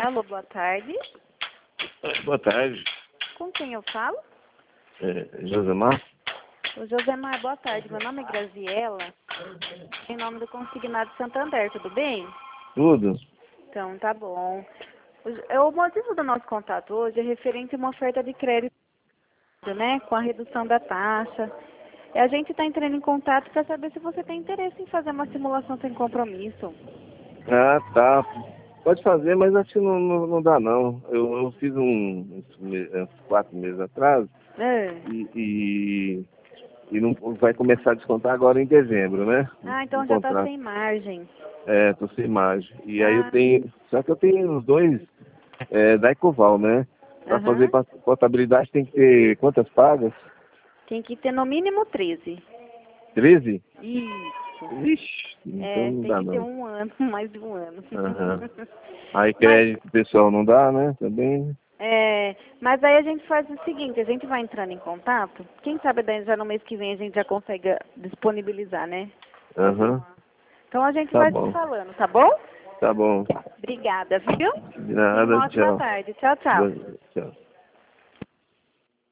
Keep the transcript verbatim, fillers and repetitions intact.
Alô, boa tarde. Boa tarde. Com quem eu falo? É, Josemar? O Josemar, boa tarde. Meu nome é Graziela, em nome do Consignado Santander, tudo bem? Tudo? Então, tá bom. O, o motivo do nosso contato hoje é referente a uma oferta de crédito, né, com a redução da taxa. E a gente está entrando em contato para saber se você tem interesse em fazer uma simulação sem compromisso. Ah, tá. Pode fazer, mas acho que não, não, não dá não. Eu, eu fiz um, uns, me- uns quatro meses atrás É. e, e, e não vai começar a descontar agora em dezembro, né? Ah, então O já está contrato. sem margem. É, tô sem margem. E aí eu Ah, tenho. Só que eu tenho os dois é, da Ecoval, né? Para fazer aham. pa- contabilidade tem que ter quantas pagas? Tem que ter no mínimo treze. Treze? Isso. Ixi, então É, não tem dá que ter não. um ano, mais de um ano. Aham. Aí Mas, crédito pessoal não dá, né? Também. é, mas aí a gente faz o seguinte, a gente vai entrando em contato, quem sabe daí já no mês que vem a gente já consegue disponibilizar, né? Aham. Então a gente Tá vai se bom. falando, tá bom? Tá bom. Obrigada, viu? De Tenha nada, uma ótima tchau. tarde. Tchau, tchau. Tchau.